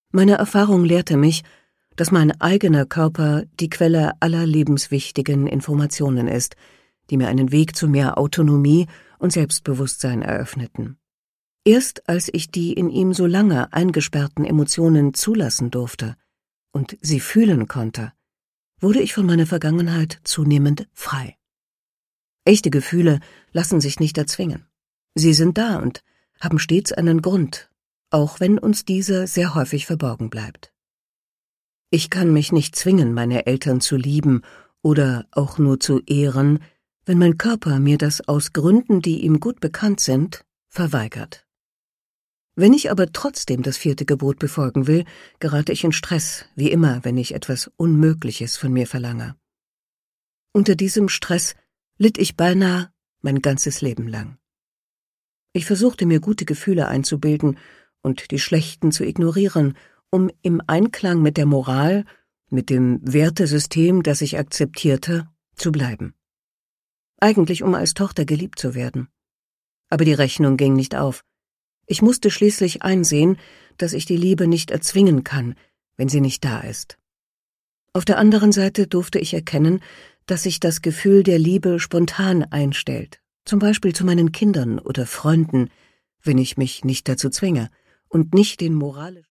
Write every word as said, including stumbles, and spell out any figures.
Meine Erfahrung lehrte mich, dass mein eigener Körper die Quelle aller lebenswichtigen Informationen ist, die mir einen Weg zu mehr Autonomie und Selbstbewusstsein eröffneten. Erst als ich die in ihm so lange eingesperrten Emotionen zulassen durfte und sie fühlen konnte, wurde ich von meiner Vergangenheit zunehmend frei. Echte Gefühle lassen sich nicht erzwingen. Sie sind da und haben stets einen Grund, auch wenn uns dieser sehr häufig verborgen bleibt. Ich kann mich nicht zwingen, meine Eltern zu lieben oder auch nur zu ehren, wenn mein Körper mir das aus Gründen, die ihm gut bekannt sind, verweigert. Wenn ich aber trotzdem das vierte Gebot befolgen will, gerate ich in Stress, wie immer, wenn ich etwas Unmögliches von mir verlange. Unter diesem Stress litt ich beinahe mein ganzes Leben lang. Ich versuchte mir gute Gefühle einzubilden und die schlechten zu ignorieren, um im Einklang mit der Moral, mit dem Wertesystem, das ich akzeptierte, zu bleiben. Eigentlich um als Tochter geliebt zu werden. Aber die Rechnung ging nicht auf. Ich musste schließlich einsehen, dass ich die Liebe nicht erzwingen kann, wenn sie nicht da ist. Auf der anderen Seite durfte ich erkennen, dass sich das Gefühl der Liebe spontan einstellt, zum Beispiel zu meinen Kindern oder Freunden, wenn ich mich nicht dazu zwinge und nicht den moralischen